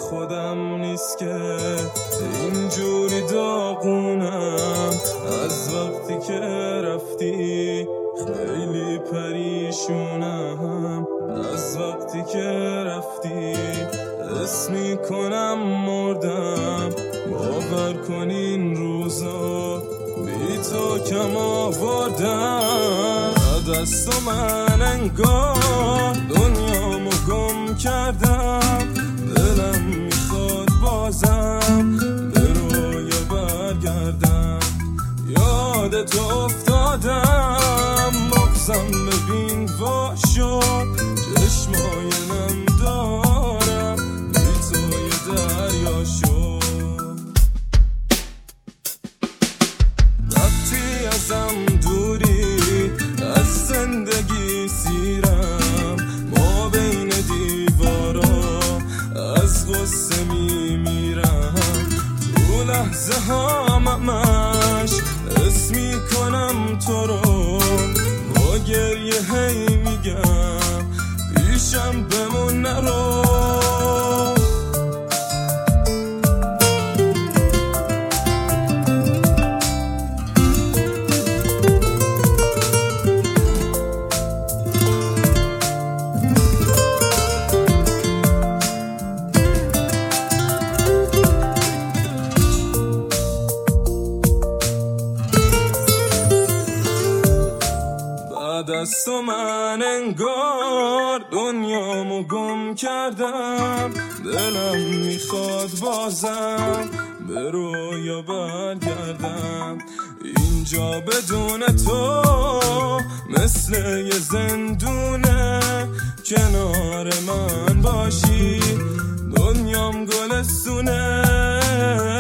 خودم نیست که اینجوری داغونم. از وقتی که رفتی خیلی پریشونم. از وقتی که رفتی حس میکنم مردم. باور کن این روزا بی تو کم آوردم. دست و من انگار دنیامو گم کردم. دلم میخواد بازم به رویا برگردم. یادت افتادم مغزم ببین وا شد. چشمای نم دارم بی تو یه دریا شد. وقتی ازم دوری از زندگی سیرم. ما بین دیوارا از غصه میمیرم. تو لحظه ها همش حس میکنم تو رو. با گریه هی میگم پیشم بمون نرو. دست و من انگار دنیامو گم کردم. دلم میخواد بازم به رویا برگردم. اینجا بدون تو مثل یه زندونه. کنار من باشی دنیام گلستونه.